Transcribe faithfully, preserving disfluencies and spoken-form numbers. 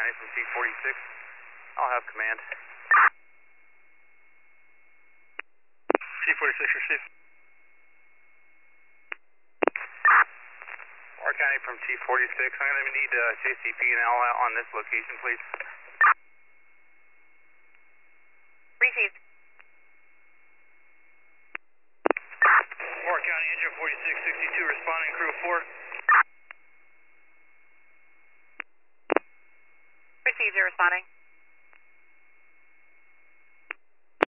County from T forty-six. I'll have command. T forty-six received. R County from T forty-six. I'm going to need uh, J C P and L on this location, please. Received. R County, engine forty-six sixty-two responding, crew four. Received, you're responding.